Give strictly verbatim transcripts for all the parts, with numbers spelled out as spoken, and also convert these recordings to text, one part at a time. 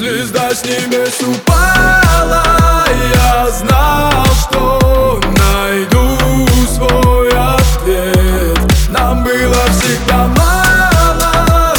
Звезда с небес упала, я знал, что найду свой ответ. Нам было всегда мало,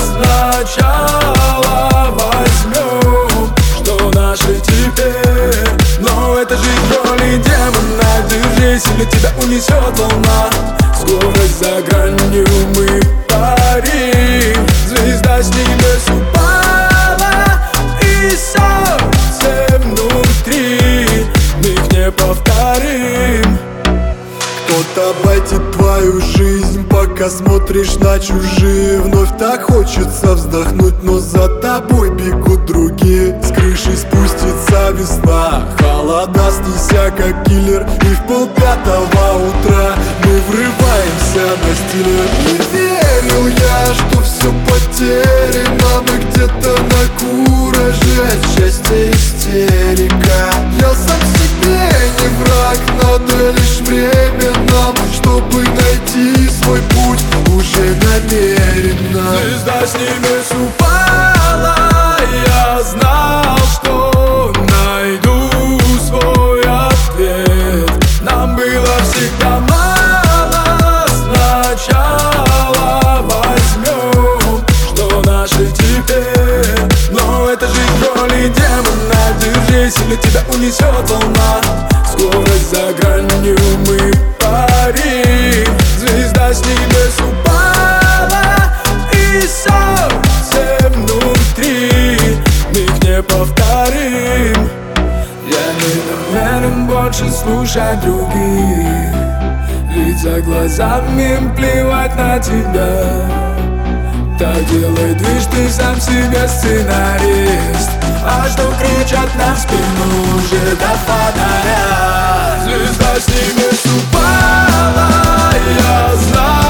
сначала возьмем, что наше теперь. Но это жизнь роли демона, держись, или тебя унесет волна. Скорость за гранью, мы парим. Звезда с небес упала, и солнце внутри, мы их не повторим. Кто-то обойдет твою жизнь, пока смотришь на чужие. Вновь так хочется вздохнуть, но за тобой бегут другие. С крыши спустится весна, холода снеся как киллер. И в полпятого утра мы врываемся на стиле. Не верил я, что все потеряно, мы где-то на кураже, от счастья истерика. Я сам себе не враг, надо лишь время нам, чтобы найти свой путь уже намеренно. Звезда с небес упала, я знал, что найду свой ответ. Нам было всегда мало, сначала возьмем, что наше теперь. Но это жизнь роли демона, держись, или тебя унесет волна. Скорость за гранью, мы парим. Звезда с небес упала, и солнце внутри, мы их не повторим. Я не намерен больше слушать других, ведь за глазами плевать на тебя. Так делай движ, ты сам себе сценарист. А что кричат на спину уже до фонаря? Звезда с небес упала, я знаю.